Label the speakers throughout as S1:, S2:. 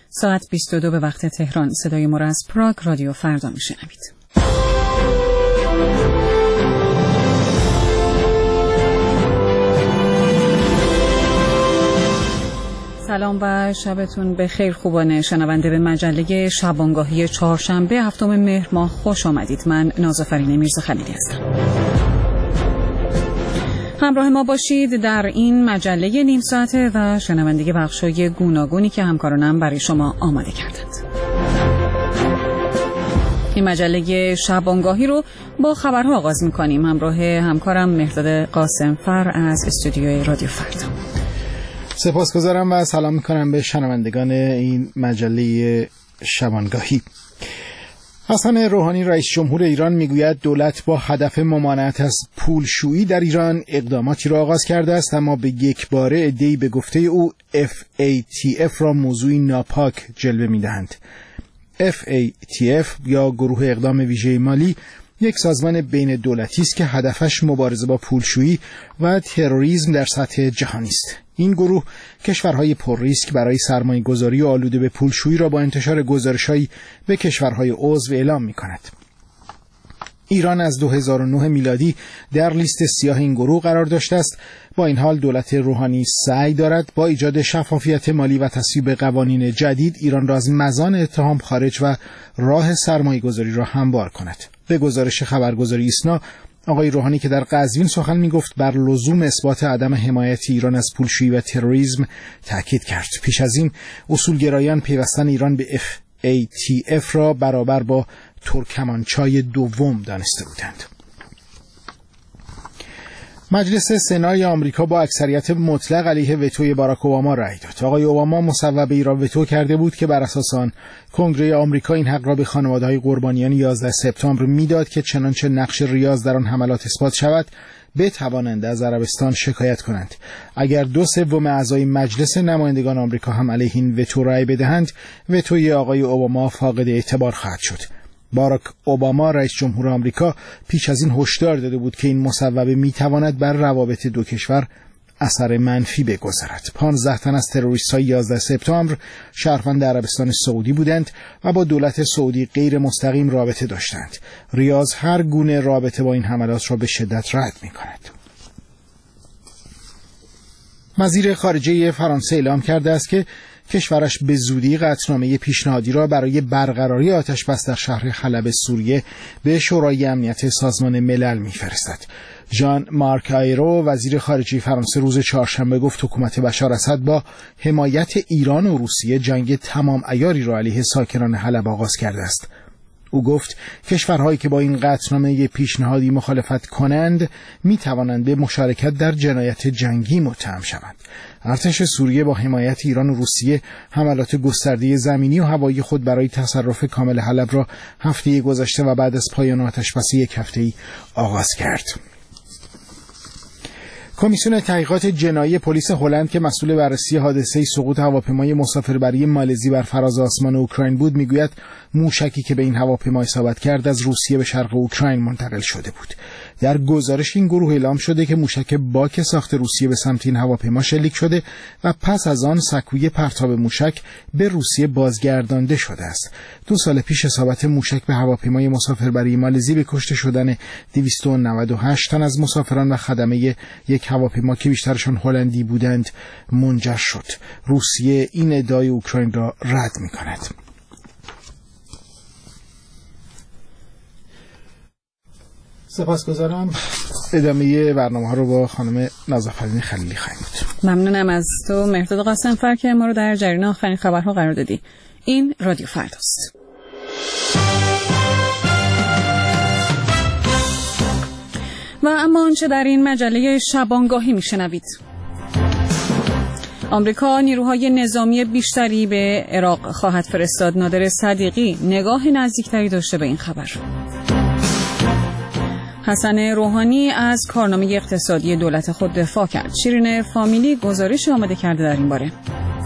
S1: ساعت 22 به وقت تهران. صدای ما را از پراگ رادیو فردا میشنوید. سلام و شبتون بخیر خوبان شنونده به مجله شبانگاهی چهارشنبه 7 مهر ماه خوش آمدید. من نازافرین میرزاخلیلی هستم. همراه ما باشید در این مجله نیم ساعته و شنوندگی بخشای گوناگونی که همکارانم برای شما آماده کردند. این مجله شبانگاهی رو با خبرها آغاز می‌کنیم. همراه همکارم مهرداد قاسمفر از استودیوی رادیو فردا.
S2: سپاسگزارم و سلام میکنم به شنوندگان این مجله شبانگاهی. حسن روحانی رئیس جمهور ایران میگوید دولت با هدف ممانعت از پولشویی در ایران اقداماتی را آغاز کرده است، اما به یک باره عده‌ای به گفته او FATF را موضوعی ناپاک جلوه میدهند. FATF یا گروه اقدام ویژه مالی یک سازمان بین دولتی است که هدفش مبارزه با پولشویی و تروریسم در سطح جهانی است. این گروه کشورهای پر ریسک برای سرمایه‌گذاری و آلوده به پولشویی را با انتشار گزارش‌هایی به کشورهای عضو اعلام می‌کند. ایران از 2009 میلادی در لیست سیاه این گروه قرار داشته است. با این حال دولت روحانی سعی دارد با ایجاد شفافیت مالی و تصویب قوانین جدید ایران را از مزان اتهام خارج و راه سرمایه‌گذاری را هموار کند. به گزارش خبرگزاری ایسنا، آقای روحانی که در قزوین سخن میگفت بر لزوم اثبات عدم حمایت ایران از پولشویی و تروریسم تاکید کرد. پیش از این اصولگرایان پیوستن ایران به FATF را برابر با ترکمانچای دوم دانسته بودند. مجلس سنای آمریکا با اکثریت مطلق علیه وتوی باراک اوباما رأی داد. آقای اوباما مصوبه‌ای را وتو کرده بود که بر اساس آن کنگره آمریکا این حق را به خانواده‌های قربانیان 11 سپتامبر میداد که چنانچه نقش ریاض در آن حملات اثبات شود بتوانند از عربستان شکایت کنند. اگر 2/3 اعضای مجلس نمایندگان آمریکا هم علیه این وتو رأی بدهند، وتوی آقای اوباما فاقد اعتبار خواهد شد. باراک اوباما رئیس جمهور آمریکا پیش از این هشدار داده بود که این مصوبه میتواند بر روابط دو کشور اثر منفی بگذارد. 15 تن از تروریست‌های 11 سپتامبر شهروند عربستان سعودی بودند و با دولت سعودی غیر مستقیم رابطه داشتند. ریاض هر گونه رابطه با این حملات را به شدت رد می‌کند. وزیر خارجه فرانسه اعلام کرده است که کشورش به زودی قطعنامه پیشنهادی را برای برقراری آتش‌بس در شهر حلب سوریه به شورای امنیت سازمان ملل می‌فرستد. ژان مارک آیرو وزیر خارجه فرانسه روز چهارشنبه گفت حکومت بشار اسد با حمایت ایران و روسیه جنگ تمام عیاری را علیه ساکنان حلب آغاز کرده است. او گفت کشورهایی که با این قطعنامه پیشنهادی مخالفت کنند می توانند به مشارکت در جنایت جنگی متهم شوند. ارتش سوریه با حمایت ایران و روسیه حملات گسترده زمینی و هوایی خود برای تصرف کامل حلب را هفته گذشته و بعد از پایان آتش‌بس یک هفته‌ای آغاز کرد. کمیسیون تحقیقات جنایی پلیس هلند که مسئول بررسی حادثه سقوط هواپیمای مسافربری مالزی بر فراز آسمان اوکراین بود میگوید موشکی که به این هواپیما اصابت کرد از روسیه به شرق اوکراین منتقل شده بود. در گزارش این گروه اعلام شده که موشک باک ساخت روسیه به سمت این هواپیما شلیک شده و پس از آن سکوی پرتاب موشک به روسیه بازگردانده شده است. 2 سال پیش اصابت موشک به هواپیمای مسافربری مالزی به کشته شدن 298 تن از مسافران و خدمه یک هواپیما که بیشترشان هلندی بودند منجر شد. روسیه این ادعای اوکراین را رد می‌کند. سپاسگزارم. ادامه برنامه ها رو با خانم نازافرین خلیلی خواهیم بود.
S1: ممنونم از تو مهرداد قاسمفر که ما رو در جریان آخرین خبرها قرار دادی. این رادیو فرداست. و اما آنچه در این مجله شبانگاهی میشنوید: آمریکا نیروهای نظامی بیشتری به عراق خواهد فرستاد. نادر صدیقی نگاه نزدیکتری داشته به این خبر. حسن روحانی از کارنامه اقتصادی دولت خود دفاع کرد. شیرین فامیلی گزارش آماده کرده در این باره.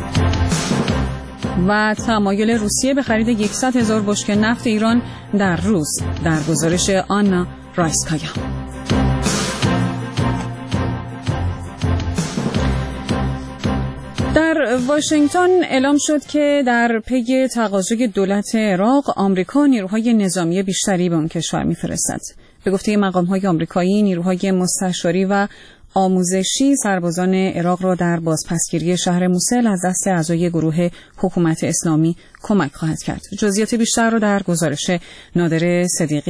S1: و تمایل روسیه به خرید 100,000 بشکه نفت ایران در روز، در گزارش آنا رایسکایا. در واشنگتن اعلام شد که در پی تقاضای دولت عراق آمریکا نیروهای نظامی بیشتری به اون کشور می‌فرستد. به گفته مقام‌های آمریکایی، نیروهای مستشاری و آموزشی سربازان عراق را در بازپسگیری شهر موسل از دست اعضای گروه حکومت اسلامی کمک خواهد کرد. جزئیات بیشتر را در گزارش نادر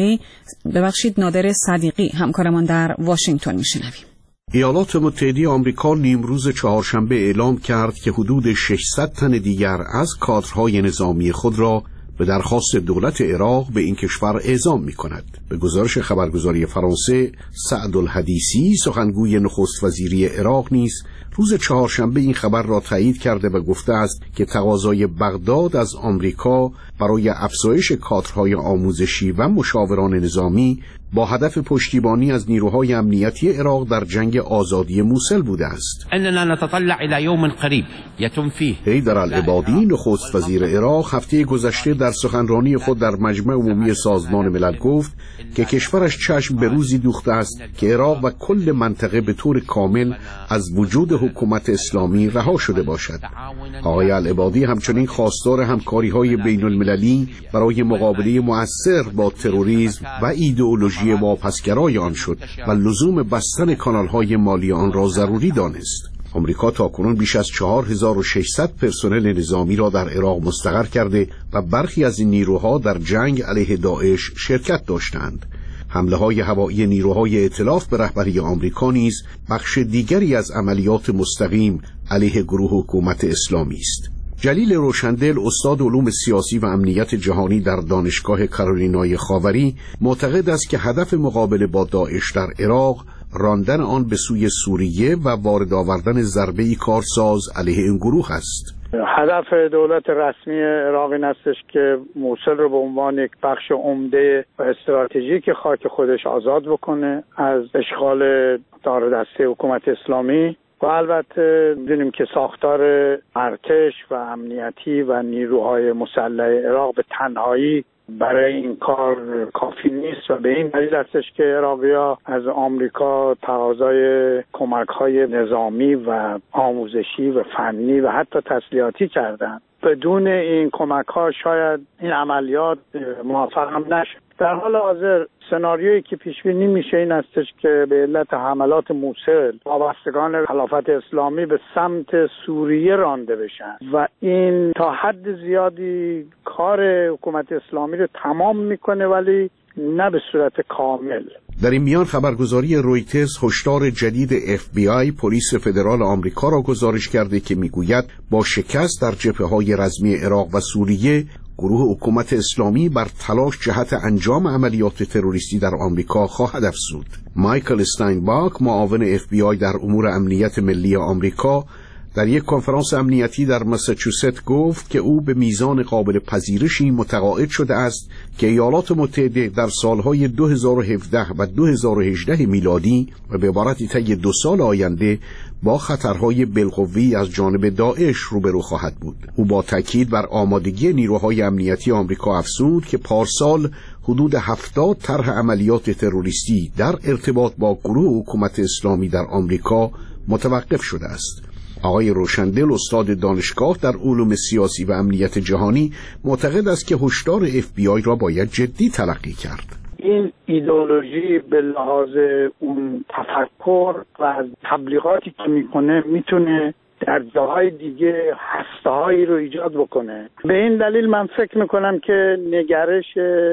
S1: صدیقی همکارمان در واشنگتن می‌شنویم.
S3: ایالات متحده آمریکا نیمروز چهارشنبه اعلام کرد که حدود 600 تن دیگر از کادرهای نظامی خود را به درخواست دولت عراق به این کشور اعزام می‌کند. به گزارش خبرگزاری فرانسه، سعد الحدیثی سخنگوی نخست وزیری عراق نیز روز چهارشنبه این خبر را تایید کرده و گفته است که تقاضای بغداد از آمریکا برای افزایش کادرهای آموزشی و مشاوران نظامی با هدف پشتیبانی از نیروهای امنیتی عراق در جنگ آزادی موسل بوده است.
S4: اننا نتطلع الى یوم قریب یتم فیه.
S3: حیدر العبادی نخست وزیر عراق هفته گذشته در سخنرانی خود در مجمع عمومی سازمان ملل گفت که کشورش چشم به روزی دوخته است که عراق و کل منطقه به طور کامل از وجود حکومت اسلامی رها شده باشد. آقای العبادی همچنین خواستار همکاری‌های بین‌المللی برای مقابله مؤثر با تروریسم و ایدئولوژی واپسگرای آن شد و لزوم بستن کانال‌های مالی آن را ضروری دانست. آمریکا تاکنون بیش از 4600 پرسنل نظامی را در عراق مستقر کرده و برخی از این نیروها در جنگ علیه داعش شرکت داشتند. حمله‌های هوایی نیروهای ائتلاف به رهبری آمریکا نیز بخش دیگری از عملیات مستقیم علیه گروه حکومت اسلامی است. جلیل روشندل استاد علوم سیاسی و امنیت جهانی در دانشگاه کارولینای خاوری معتقد است که هدف مقابله با داعش در عراق راندن آن به سوی سوریه و وارد آوردن ضربه‌ای کارساز علیه این گروه است.
S5: هدف دولت رسمی عراق این استش که موسل رو به عنوان یک بخش عمده و استراتژیک خاک خودش آزاد بکنه از اشغال دار دسته حکومت اسلامی و البته می‌دونیم که ساختار ارتش و امنیتی و نیروهای مسلح عراق به تنهایی برای این کار کافی نیست و به این دلیل هستش که عراقی‌ها از آمریکا تقاضای کمک‌های نظامی و آموزشی و فنی و حتی تسلیحاتی کردند. بدون این کمک‌ها شاید این عملیات موفق هم نشه. در حال حاضر سناریویی که پیش بینی میشه این استش که به علت حملات موسل وابستگان خلافت اسلامی به سمت سوریه رانده بشن و این تا حد زیادی کار حکومت اسلامی رو تمام میکنه ولی نه به صورت کامل.
S3: در این میان خبرگزاری رویترز هشدار جدید FBI پلیس فدرال آمریکا را گزارش کرده که میگوید با شکست در جبهه‌های رزمی عراق و سوریه گروه حکومت اسلامی بر تلاش جهت انجام عملیات تروریستی در آمریکا خواهد افزود. مایکل استاینباک معاون FBI در امور امنیت ملی آمریکا در یک کنفرانس امنیتی در مساچوست گفت که او به میزان قابل پذیرشی متقاعد شده است که ایالات متحده در سالهای 2017 و 2018 میلادی و به عبارتی طی 2 سال آینده با خطرهای بالقوه‌ای از جانب داعش روبرو خواهد بود. او با تاکید بر آمادگی نیروهای امنیتی آمریکا افزود که پارسال حدود 70 طرح عملیات تروریستی در ارتباط با گروه حکومت اسلامی در آمریکا متوقف شده است. آقای روشندل استاد دانشگاه در علوم سیاسی و امنیت جهانی معتقد است که هشدار FBI را باید جدی تلقی کرد.
S5: این ایدئولوژی به لحاظ اون تفکر و تبلیغاتی که میکنه میتونه در جاهای دیگه هسته‌هایی رو ایجاد بکنه. به این دلیل من فکر میکنم که نگرش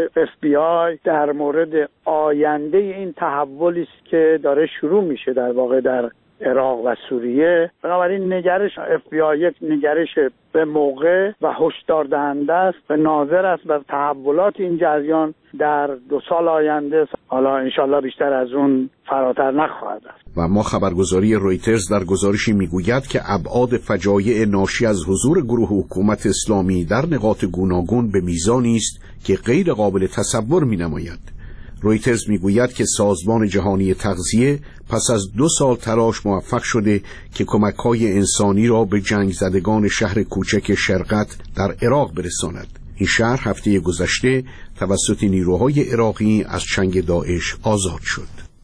S5: FBI در مورد آینده این تحولی است که داره شروع میشه در واقع در عراق و سوریه، بنابراین نگرش FBI یک نگرش به موقع و هشدار دهنده است و ناظر است بر تحولات این جریان در 2 سال آینده، حالا انشالله بیشتر از اون فراتر نخواهد است.
S3: و ما خبرگزاری رویترز در گزارشی میگوید که ابعاد فجایع ناشی از حضور گروه حکومت اسلامی در نقاط گوناگون به میزانی است که غیر قابل تصور مینماید. رویترز میگوید که سازمان جهانی تغذیه پس از 2 سال تلاش موفق شده که کمک‌های انسانی را به جنگ زدگان شهر کوچک شرقت در عراق برساند. این شهر هفته گذشته توسط نیروهای عراقی از چنگ داعش آزاد شد.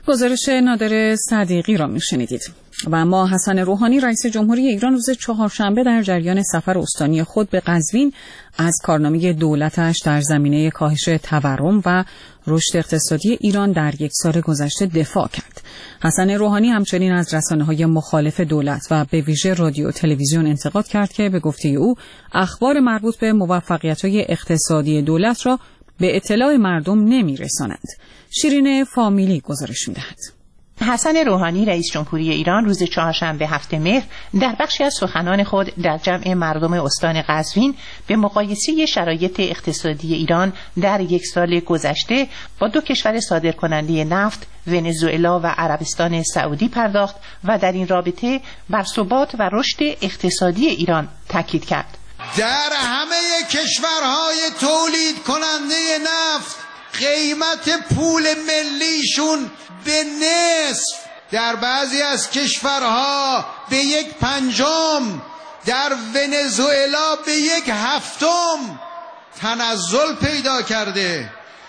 S1: گزارش نادر صدیقی را میشنیدید. و اما حسن روحانی رئیس جمهوری ایران روز چهارشنبه در جریان سفر استانی خود به قزوین از کارنامه دولتش در زمینه کاهش تورم و رشد اقتصادی ایران در یک سال گذشته دفاع کرد. حسن روحانی همچنین از رسانه‌های مخالف دولت و به ویژه رادیو و تلویزیون انتقاد کرد که به گفته او اخبار مربوط به موفقیت‌های اقتصادی دولت را به اطلاع مردم نمی‌رساند. شیرین فامیلی گزارش می‌دهد.
S6: حسن روحانی رئیس جمهوری ایران روز چهارشنبه 7 مهر در بخشی از سخنان خود در جمع مردم استان قزوین به مقایسه شرایط اقتصادی ایران در یک سال گذشته با دو کشور صادرکننده نفت ونزوئلا و عربستان سعودی پرداخت و در این رابطه بر ثبات و رشد اقتصادی ایران تاکید کرد.
S7: در همه کشورهای تولید کننده نفت قیمت پول ملیشون به نصف، در بعضی از کشورها به 1/5، در ونزوئلا به 1/7 تنزل پیدا کرده.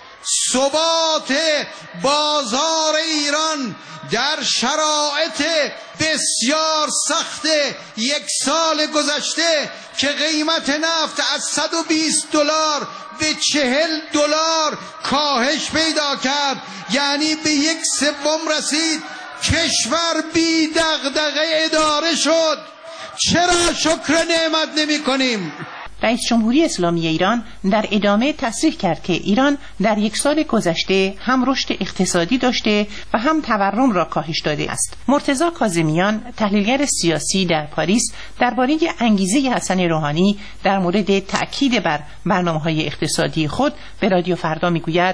S7: ثبات بازار ایران در شرایط بسیار سخت یک سال گذشته که قیمت نفت از $120 به $40 کاهش پیدا کرد، یعنی به 1/3 رسید. کشور بی دغدغه اداره شد. چرا شکر نعمت نمی کنیم؟
S6: رئیس جمهوری اسلامی ایران در ادامه تصریح کرد که ایران در یک سال گذشته هم رشد اقتصادی داشته و هم تورم را کاهش داده است. مرتضی کاظمیان تحلیلگر سیاسی در پاریس درباره انگیزه حسن روحانی در مورد تأکید بر برنامه‌های اقتصادی خود به رادیو فردا میگوید: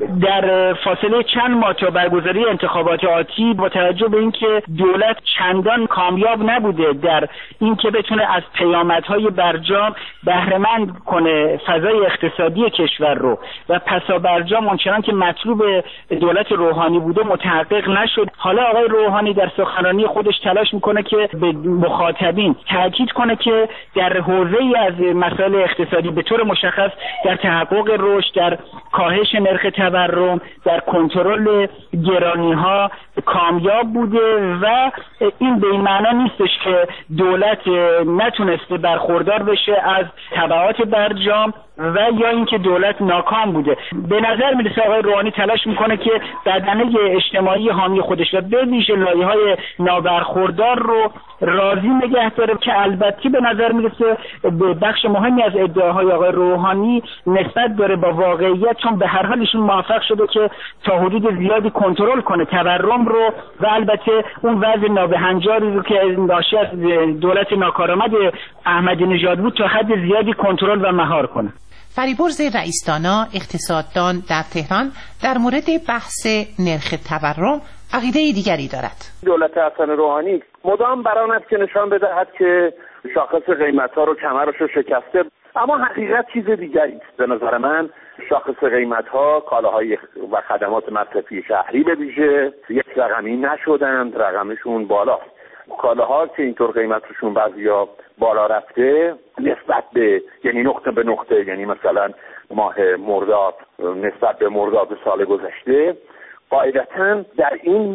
S8: در فاصله چند ماه تا برگزاری انتخابات آتی با توجه به اینکه دولت چندان کامیاب نبوده در اینکه بتونه از پیامدهای برجام بهره‌مند کنه فضای اقتصادی کشور رو و پسا برجام آنچنان که مطلوب دولت روحانی بوده متحقق نشد. حالا آقای روحانی در سخنرانی خودش تلاش میکنه که به مخاطبین تاکید کنه که در حوزه‌ای از مسائل اقتصادی به طور مشخص در تحقق رشد، در کاهش نرخ تورم، در کنترل گرانی‌ها کامیاب بوده و این به این معنا نیستش که دولت نتونسته برخوردار بشه از تبعات برجام و یا اینکه دولت ناکام بوده. به نظر میرسه آقای روحانی تلاش میکنه که بدنه اجتماعی حامی خودش و به ویژه لایه‌های نابرخوردار رو راضی نگه داره که البته به نظر میرسه به بخش مهمی از ادعاهای آقای روحانی نسبت داره با واقعیت، چون به هر حال ایشون موفق شده که تا حدود زیادی کنترل کنه تورم رو و البته اون وضع نابهنجاری رو که ناشی از دولت ناکارآمد احمدی نژاد بود تا حد زیادی کنترل و مهار کنه.
S6: فریبرز رئیس‌دانا اقتصاددان در تهران در مورد بحث نرخ تورم عقیده دیگری دارد.
S9: دولت حسن روحانی مدام بران است که نشان بدهد که شاخص قیمت‌ها رو کمرش رو شکسته، اما حقیقت چیز دیگری است. به نظر من شاخص قیمت‌ها کالاهای و خدمات مصرفی شهری به ویژه یک رقمی نشدند، رقمشون بالاست. کالاها که اینطور قیمتشون بعضیا بالا رفته نسبت به یعنی نقطه به نقطه، یعنی مثلا ماه مرداد نسبت به مرداد سال گذشته، قاعدتاً در این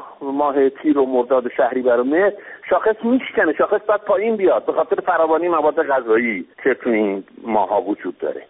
S9: ماه تیر و مرداد شهری برامه شاخص میشکنه، شاخص باید پایین بیاد به خاطر فراوانی مواد غذایی که تو این ماها وجود داره.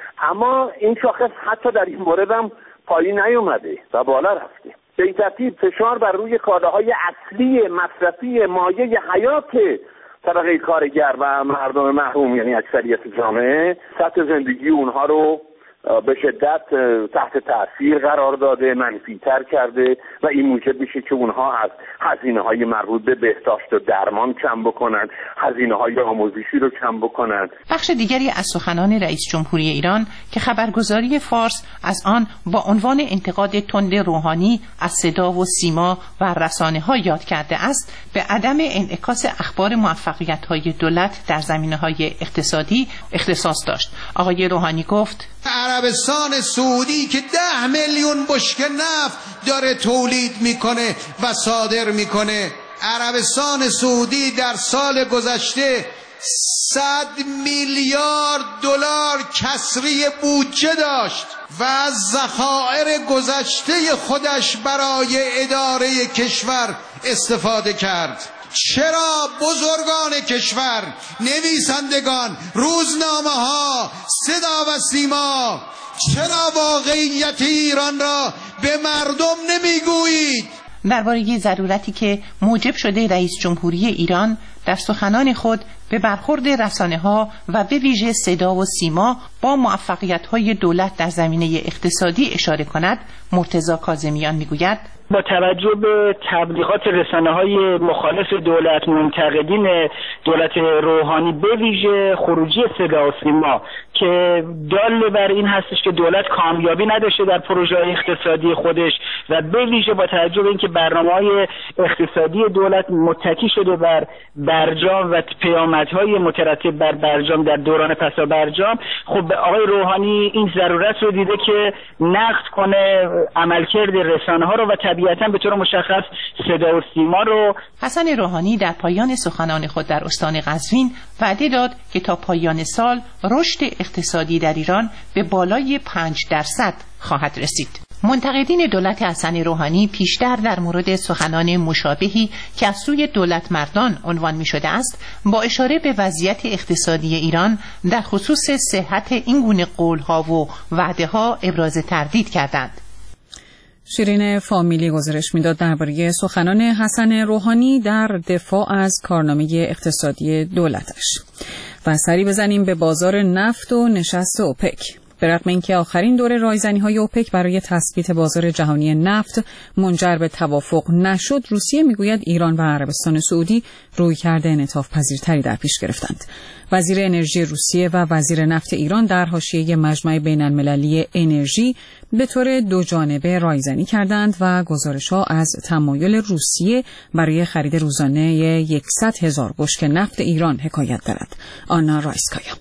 S9: اما این شاخص حتی در این مورد هم پایین نیومده و بالا رفته. به این ترتیب فشار بر روی کالاهای اصلی مصرفی مایه حیات طبقه کارگر و مردم محروم، یعنی اکثریت جامعه، سطح زندگی اونها رو به شدت تحت تاثیر قرار داده، منفی‌تر کرده و این موجب میشه که اونها از هزینه‌های مربوط به بهداشت و درمان کم بکنن، هزینه‌های آموزشی رو کم بکنن.
S6: بخش دیگری از سخنان رئیس جمهوری ایران که خبرگزاری فارس از آن با عنوان انتقاد تند روحانی از صدا و سیما و رسانه‌ها یاد کرده است، به عدم انعکاس اخبار موفقیت‌های دولت در زمینه‌های اقتصادی اختصاص داشت. آقای روحانی گفت:
S7: عربستان سعودی که 10 میلیون بشکه نفت داره تولید میکنه و صادر میکنه، عربستان سعودی در سال گذشته 100 میلیارد دلار کسری بودجه داشت و از ذخایر گذشته خودش برای اداره کشور استفاده کرد. چرا بزرگان کشور، نویسندگان، روزنامه‌ها، صدا و سیما، چرا واقعیت ایران را به مردم نمیگویید؟
S6: درباره ضرورتی که موجب شده رئیس جمهوری ایران در سخنان خود به برخورد رسانه‌ها و به ویژه صدا و سیما با موفقیت‌های دولت در زمینه اقتصادی اشاره کند، مرتضی کاظمیان میگوید:
S8: با توجه به تبلیغات رسانه‌های مخالف دولت، منتقدین دولت روحانی، به ویژه خروجی صدا و سیما که دال بر این هستش که دولت کامیابی نداشته در پروژه اقتصادی خودش و به ویژه با توجه به اینکه برنامه‌های اقتصادی دولت متکی شده بر برجام و پیامدهای مترتب بر برجام در دوران پسا برجام، خب آقای روحانی این ضرورت رو دیده که نقد کنه عملکرد رسانه‌ها رو و طبیعتاً به طور مشخص صدا و سیما رو.
S6: حسن روحانی در پایان سخنان خود در استان قزوین وعده داد که تا پایان سال رشد اقتصادی در ایران به بالای 5% خواهد رسید. منتقدین دولت حسن روحانی پیشتر در مورد سخنان مشابهی که از سوی دولت مردان عنوان می شده است، با اشاره به وضعیت اقتصادی ایران در خصوص صحت این گونه قولها و وعده ها ابراز تردید کردند.
S1: شیرین فامیلی گزارش میداد درباره سخنان حسن روحانی در دفاع از کارنامه اقتصادی دولتش. و سری بزنیم به بازار نفت و نشست اوپک. به رغم اینکه آخرین دور رایزنی‌های اوپک برای تثبیت بازار جهانی نفت منجر به توافق نشد، روسیه میگوید ایران و عربستان سعودی رویکرد انعطاف پذیرتری در پیش گرفتند. وزیر انرژی روسیه و وزیر نفت ایران در حاشیه مجمع بین‌المللی انرژی به طور دوجانبه رایزنی کردند و گزارش‌ها از تمایل روسیه برای خرید روزانه 100,000 بشکه نفت ایران حکایت دارد. آنا رایسکایا.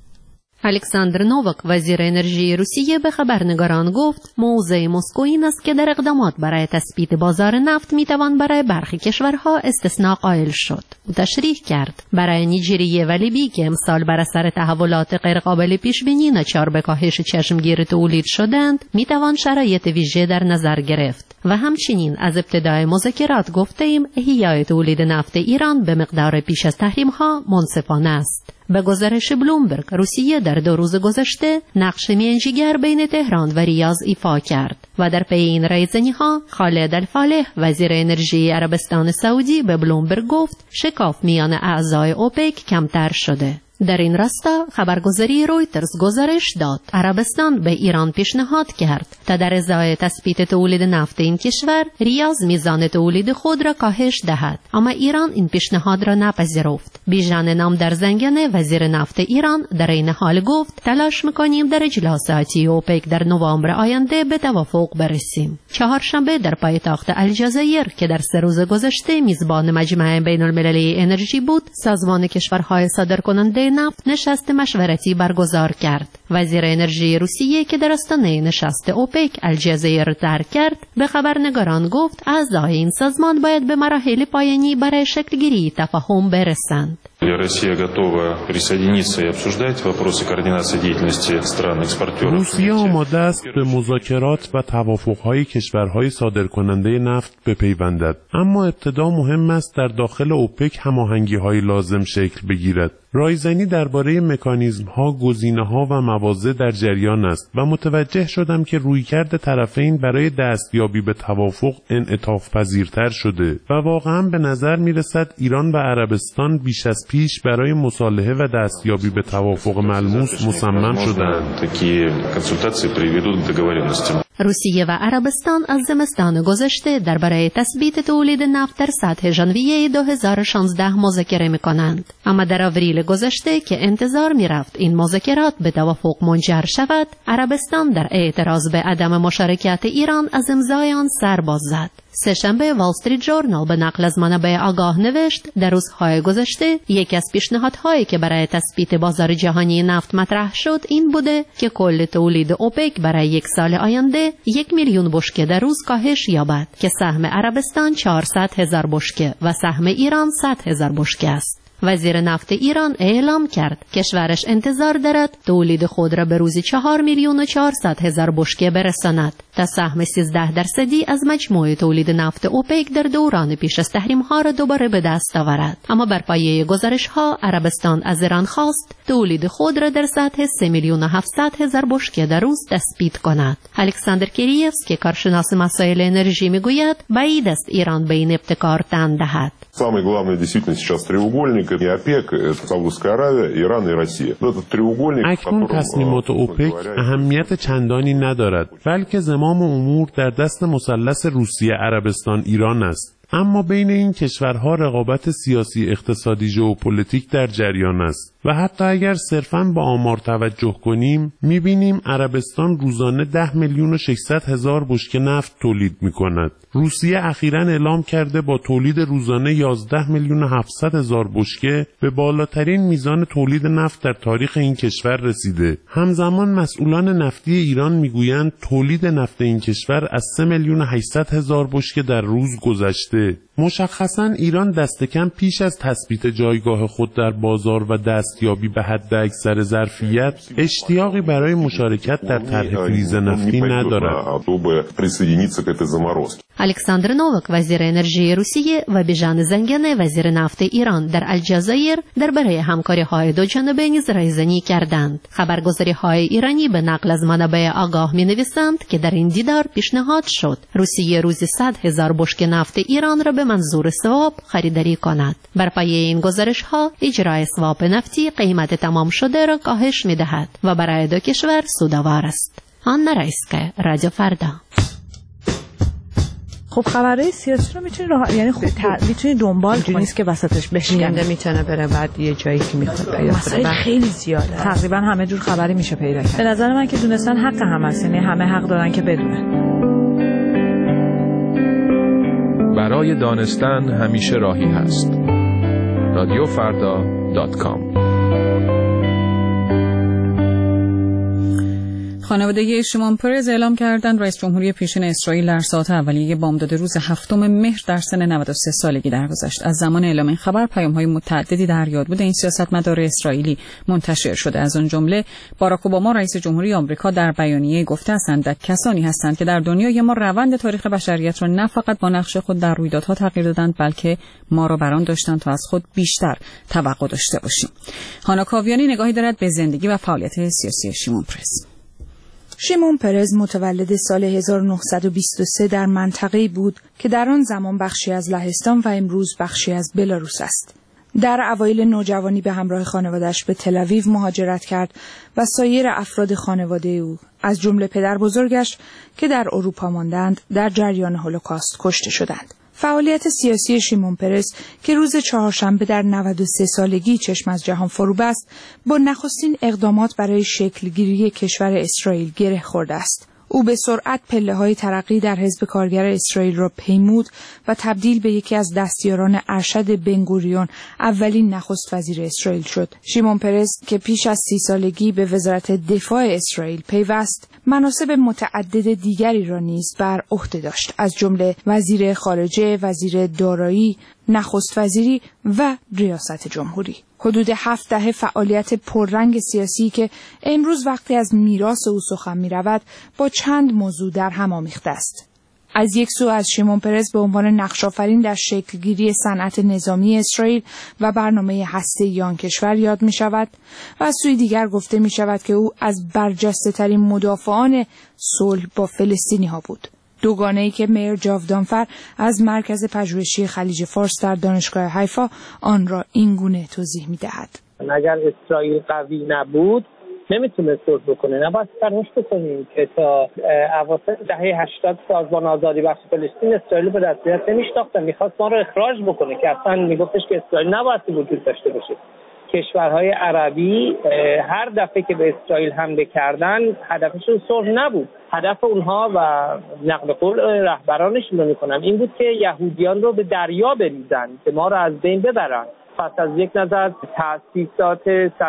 S10: الکساندر نووک وزیر انرژی روسیه به خبرنگاران گفت موضع مسکو این است که در اقدامات برای تثبیت بازار نفت میتوان برای برخی کشورها استثناء قائل شد. او تشریح کرد برای نیجریه و لیبی که امسال بر اثر تحولات غیرقابل پیش بینی ناچار به کاهش چشمگیر تولید شدند میتوان شرایط ویژه در نظر گرفت و همچنین از ابتدای مذاکرات گفتیم احیای تولید نفت ایران به مقدار پیش از تحریم‌ها منصفانه است. به گزارش بلومبرگ، روسیه در 2 روز گذشته نقش میانجیگر بین تهران و ریاض ایفا کرد و در پی این رایزنی‌ها خالد الفالح وزیر انرژی عربستان سعودی به بلومبرگ گفت شکاف میان اعضای اوپک کمتر شده. در این راستا خبرگزاری رویترز گزارش داد عربستان به ایران پیشنهاد کرد تا در ازای تثبیت تولید نفت این کشور ریاض میزان تولید خود را کاهش دهد، اما ایران این پیشنهاد را نپذیرفت. بیژن نام در زنگنه وزیر نفت ایران در این حال گفت تلاش میکنیم در اجلاس آتی اوپک در نوامبر آینده به توافق برسیم. چهارشنبه در پایتخت الجزایر که در 3 روز گذشته میزبان مجمع بین‌المللی انرژی بود، سازمان کشورهای صادرکننده نفت نشست مشورتی برگزار کرد. وزیر انرژی روسیه که در آستانه نشست اوپک الجزایر ترک کرد به خبرنگاران گفت اعضای این سازمان باید به مراحل پایانی برای شکلگیری تفاهم برسند.
S11: روسیه آماده است به مذاکرات و توافق‌های کشورهای صادرکننده نفت بپیوندد، اما ابتدا مهم است در داخل اوپک هماهنگی‌های لازم شکل بگیرد. رایزنی درباره مکانیزم‌ها، گزینه‌ها و مواضع در جریان است و متوجه شدم که رویکرد طرفین برای دستیابی به توافق انعطاف پذیرتر شده و واقعاً به نظر می‌رسد ایران و عربستان بیش از پیش برای مصالحه و دستیابی به توافق ملموس مصمم شدند.
S10: روسیه و عربستان از زمستان گذشته درباره تثبیت تولید نفت در سطح ژانویه 2016 مذاکره می‌کنند، اما در آوریل گذشته که انتظار می‌رفت این مذاکرات به توافق منجر شود، عربستان در اعتراض به عدم مشارکت ایران از امضای آن سر باز زد. سه‌شنبه وال استریت ژورنال به نقل از منابع آگاه نوشت در روزهای گذشته یکی از پیشنهادهایی که برای تثبیت بازار جهانی نفت مطرح شد این بوده که کل تولید اوپک برای 1 سال آینده 1 میلیون بشکه در روز کاهش یابد که سهم عربستان 400,000 بشکه و سهم ایران 100,000 بشکه است. وزیر نفت ایران اعلام کرد کشورش انتظار دارد تولید خود را به روزی 4,400,000 بشکه برساند تا سهم 13% از مجموع تولید نفت اوپک در دوران پیش از تحریم‌ها را دوباره به دست آورد. اما بر پایه گزارش‌ها عربستان از ایران خواست تولید خود را در سطح 3,700,000 بشکه در روز تثبیت کند. الکساندر کیریفسکی کارشناس مسائل انرژی میگوید بعید است ایران به این ابتکار تن دهد.
S12: Самый главный действительно сейчас треугольник и ОПЕК, это Саудовская Аравия, Иран и Россия. Этот треугольник,
S11: اکنون تصمیمات اوپک اهمیت چندانی ندارد، بلکه زمام امور در دست مثلث روسیه، عربستان، ایران است. اما بین این کشورها رقابت سیاسی، اقتصادی، ژئوپلیتیک در جریان است و حتی اگر صرفاً با آمار توجه کنیم می‌بینیم عربستان روزانه 10,600,000 بشکه نفت تولید می‌کند. روسیه اخیراً اعلام کرده با تولید روزانه 11,700,000 بشکه به بالاترین میزان تولید نفت در تاریخ این کشور رسیده. همزمان مسئولان نفتی ایران میگویند تولید نفت این کشور از 3,800,000 بشکه در روز گذشته. مشخصاً ایران دست کم پیش از تثبیت جایگاه خود در بازار و دستیابی به حد اکثر ظرفیت اشتیاقی برای مشارکت در طرح فریز نفتی ندارد.
S10: الکساندر نووک وزیر انرژی روسیه و بیژن زنگنه وزیر نفت ایران در الجزایر درباره همکاری‌های دو جانبه نیز رایزنی کردند. خبرگزاری‌های ایرانی به نقل از منابع آگاه می‌نویسند که در این دیدار پیشنهاد شد روسیه روزی 100,000 بشکه نفت ایران را به منظور سواب خریداری کند. بر پایه این گزارش‌ها اجرای سواب نفتی قیمت تمام شده را کاهش می‌دهد و برای دو کشور سودآور است. آن رئیسکه رادیو فردا.
S13: خب خبرهای سیاسی رو میتونی یعنی خوب میتونی دنبال کنی، نیست که وسطش بشکنه،
S14: میتونه بره بعد یه جایی که میخواد پیدا
S13: کنه. خیلی زیاده، تقریبا همه جور خبری میشه پیدا کرد. به نظر من که دونستن حق هم هست، یعنی همه حق دارن که بدونن.
S15: برای دانستن همیشه راهی هست. radiofarda.com.
S1: خانواده شیمون پرز اعلام کردند رئیس جمهوری پیشین اسرائیل در ساعات اولیه بامداد روز 7 مهر در سن 93 سالگی درگذشت. از زمان اعلام این خبر پیام‌های متعددی در یاد بود این سیاستمدار اسرائیلی منتشر شده. از آن جمله باراک اوباما رئیس جمهوری آمریکا در بیانیه گفته اندک کسانی هستند که در دنیای ما روند تاریخ بشریت را نه فقط با نقش خود در رویدادها تغییر دادند بلکه ما را بران داشتند تا از خود بیشتر توقع داشته باشیم. هانا کاویانی نگاهی دارد به زندگی و فعالیت سیاسی شیمون پرز.
S16: شیمون پرز متولد سال 1923 در منطقه‌ای بود که در آن زمان بخشی از لهستان و امروز بخشی از بلاروس است. در اوایل نوجوانی به همراه خانواده‌اش به تل‌آویو مهاجرت کرد و سایر افراد خانواده او از جمله پدر بزرگش که در اروپا ماندند در جریان هولوکاست کشته شدند. فعالیت سیاسی شیمون پرز که روز چهارشنبه در 93 سالگی چشم از جهان فرو بست با نخستین اقدامات برای شکلگیری کشور اسرائیل گره خورده است. او به سرعت پله‌های ترقی در حزب کارگر اسرائیل را پیمود و تبدیل به یکی از دستیاران ارشد بنگوریون اولین نخست وزیر اسرائیل شد. شیمون پرز که پیش از 30 سالگی به وزارت دفاع اسرائیل پیوست، مناصب متعدد دیگری را نیز بر عهده داشت، از جمله وزیر خارجه، وزیر دارایی، نخست وزیری و ریاست جمهوری. حدود 7 دهه فعالیت پررنگ سیاسی که امروز وقتی از میراث او سخن می‌رود با چند موضوع در هم آمیخته است. از یک سو از شیمون پرز به عنوان نقش‌آفرین در شکلگیری صنعت نظامی اسرائیل و برنامه هسته‌ای آن کشور یاد می‌شود و از سوی دیگر گفته می‌شود که او از برجسته‌ترین مدافعان صلح با فلسطینی‌ها بود. دوگانه‌ای که میر جاودانفر از مرکز پژوهشی خلیج فارس در دانشگاه حیفا آن را اینگونه توضیح می‌دهد.
S17: اگر اسرائیل قوی نبود نمیتونه صلح بکنه. نباید فراموش بکنیم که تا اواسط دهه 80 سازمان آزادی بخش فلسطین اسرائیل به رسمیت نمیشناختن، میخواست ما رو اخراج بکنه که اصلا میگفتش که اسرائیل نباید وجود داشته باشه. کشورهای عربی هر دفعه که به اسرائیل حمله کردن هدفشون صلح نبود. هدف اونها و نقل قول رهبرانشون رو میکنم این بود که یهودیان رو به دریا بریزن، که ما رو از بین ببرن. پس از یک نظر تأسیسات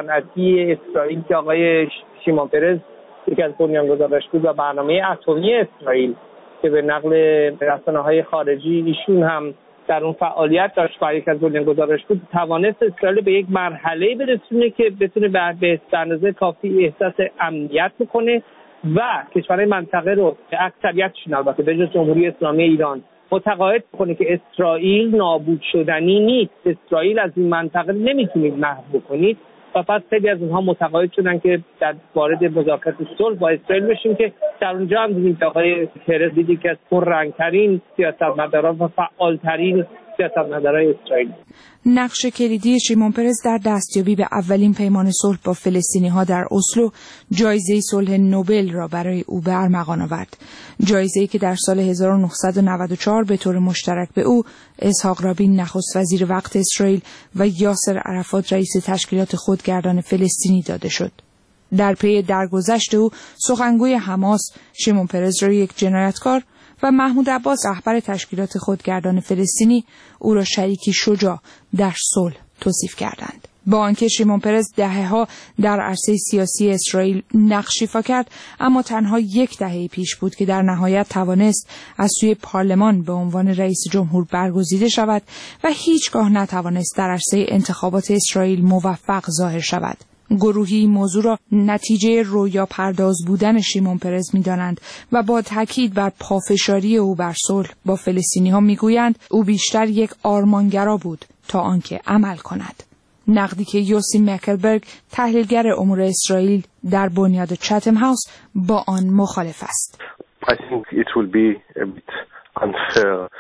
S17: صنعتی اسرائیل که آقای شیمون پرز یکی از بنیانگذاراش بود و برنامه اتمی اسرائیل که به نقل رسانه‌های خارجی ایشون هم در اون فعالیت داشت و یک از بنیانگذارش بود، توانست اسرائیل به یک مرحله برسونه که بتونه به اندازه کافی احساس امنیت بکنه و کشورهای منطقه رو اکثریتشون البته به جز جمهوری اسلامی ایران متقاعد کنه که اسرائیل نابود شدنی نیست، اسرائیل از این منطقه نمیتونید محو بکنید و پس خیلی از اونها متقاعد شدن که در وارد مذاکرات صلح با اسرائیل بشیم که در اونجا هم دیدیم که آقای پرز دیدی که از پررنگ‌ترین سیاستمداران و فعالترین سیاستمدارای اسرائیل.
S16: نقش کلیدی شیمون پرز در دستیابی به اولین پیمان صلح با فلسطینی‌ها در اسلو جایزه صلح نوبل را برای او به ارمغان آورد. جایزه‌ای که در سال 1994 به طور مشترک به او، اسحاق رابین نخست وزیر وقت اسرائیل و یاسر عرفات رئیس تشکیلات خودگردان فلسطینی داده شد. در پی درگذشت او، سخنگوی حماس شیمون پرز را یک جنایتکار و محمود عباس رهبر تشکیلات خودگردان فلسطینی او را شریکی شجاع در صلح توصیف کردند. با آنکه شیمون پرز دهه‌ها در عرصه سیاسی اسرائیل نقش ایفا کرد، اما تنها یک دهه پیش بود که در نهایت توانست از سوی پارلمان به عنوان رئیس جمهور برگزیده شود و هیچگاه نتوانست در عرصه انتخابات اسرائیل موفق ظاهر شود. گروهی موضوع را نتیجه رویا پرداز بودن شیمون پرز می‌دانند و با تاکید بر پافشاری او بر صلح با فلسطینی‌ها می‌گویند او بیشتر یک آرمانگرا بود تا آنکه عمل کند. نقدی که یوسی مکلبرگ تحلیلگر امور اسرائیل در بنیاد چتم هاوس با آن مخالف است.
S9: I think it will be a bit unfair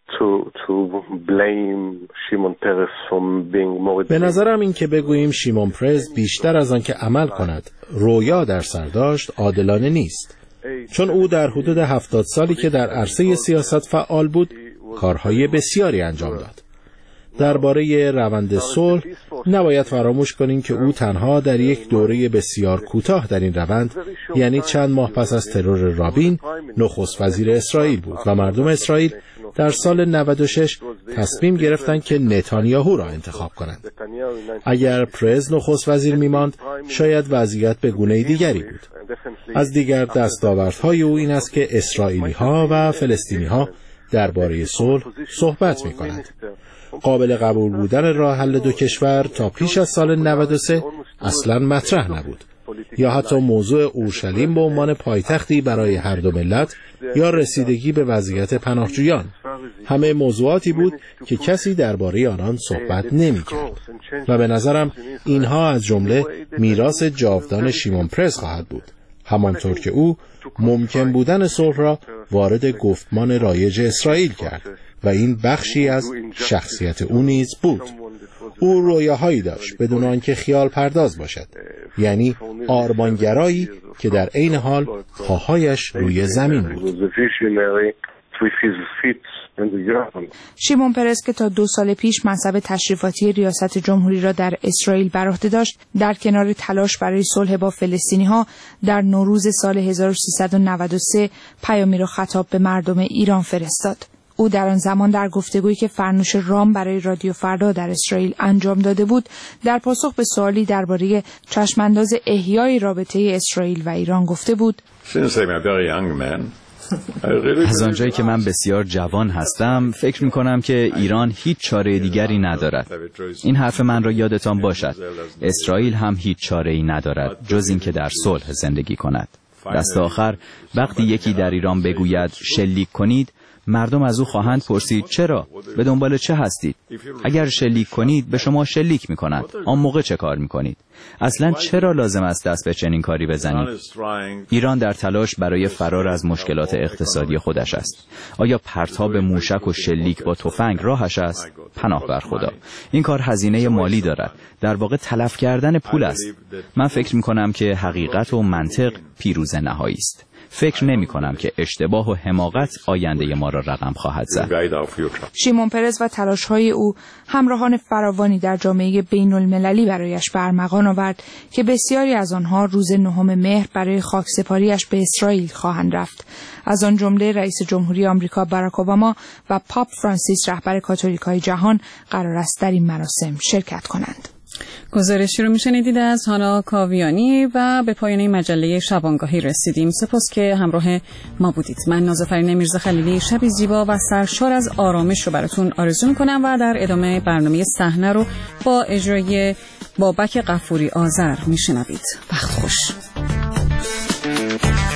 S9: to blame Shimon Peres from being more.
S2: به نظرم این که بگوییم شیمون پرز بیشتر از آن که عمل کند رویا در سر داشت عادلانه نیست، چون او در حدود 70 سالی که در عرصه سیاست فعال بود کارهای بسیاری انجام داد. درباره روند صلح نباید فراموش کنیم که او تنها در یک دوره بسیار کوتاه در این روند، یعنی چند ماه پس از ترور رابین، نخست وزیر اسرائیل بود و مردم اسرائیل در سال 96 تصمیم گرفتند که نتانیاهو را انتخاب کنند. اگر پرز نخست وزیر می‌ماند، شاید وضعیت به گونه دیگری بود. از دیگر دستاوردهای او این است که اسرائیلی‌ها و فلسطینی‌ها درباره صلح صحبت می‌کنند. قابل قبول بودن راه حل دو کشور تا پیش از سال 93 اصلاً مطرح نبود، یا حتی موضوع اورشلیم به عنوان پایتختی برای هر دو ملت یا رسیدگی به وضعیت پناهجویان. همه موضوعاتی بود که کسی درباره آنان صحبت نمی‌کرد و به نظرم اینها از جمله میراث جاودان شیمون پرز خواهد بود، همانطور که او ممکن بودن صلح را وارد گفتمان رایج اسرائیل کرد و این بخشی از شخصیت او نیز بود. او رویاهایی داشت بدون آنکه خیال پرداز باشد، یعنی آرمانگرایی که در عین حال پاهایش روی زمین بود.
S16: شیمون پرز که تا 2 سال پیش منصب تشریفاتی ریاست جمهوری را در اسرائیل بر عهده داشت، در کنار تلاش برای صلح با فلسطینی‌ها در نوروز سال 1393 پیامی را خطاب به مردم ایران فرستاد. او در آن زمان در گفتگویی که فرنوش رام برای رادیو فردا در اسرائیل انجام داده بود، در پاسخ به سوالی درباره چشمانداز احیای رابطه اسرائیل و ایران گفته بود:
S18: از آنجایی که من بسیار جوان هستم، فکر می‌کنم که ایران هیچ چاره دیگری ندارد. این حرف من را یادتان باشد. اسرائیل هم هیچ چاره‌ای ندارد جز اینکه در صلح زندگی کند. دست آخر وقتی یکی در ایران بگوید شلیک کنید، مردم از او خواهند پرسید چرا؟ به دنبال چه هستید؟ اگر شلیک کنید به شما شلیک می‌کنند. آن موقع چه کار می‌کنید؟ اصلا چرا لازم است دست به چنین کاری بزنید؟ ایران در تلاش برای فرار از مشکلات اقتصادی خودش است. آیا پرتاب موشک و شلیک با تفنگ راهش است؟ پناه بر خدا. این کار هزینه مالی دارد. در واقع تلف کردن پول است. من فکر می‌کنم که حقیقت و منطق پیروز نهایی است. فکر نمی کنم که اشتباه و حماقت آینده ما را رقم خواهد زد.
S16: شیمون پرز و تلاش‌های او همراهان فراوانی در جامعه بین‌المللی برایش به ارمغان آورد که بسیاری از آنها روز 9 مهر برای خاکسپاریش به اسرائیل خواهند رفت. از آن جمله رئیس جمهوری آمریکا باراک اوباما و پاپ فرانسیس رهبر کاتولیکای جهان قرار است در این مراسم شرکت کنند.
S1: گزارشی رو میشنیدید از هانا کاویانی و به پایان مجله شبانگاهی رسیدیم. سپاس که همراه ما بودید. من نازافرین میرزا خلیلی شبی زیبا و سرشار از آرامش رو براتون آرزو میکنم و در ادامه برنامه صحنه رو با اجرای بابک غفوری آذر میشنوید. وقت خوش.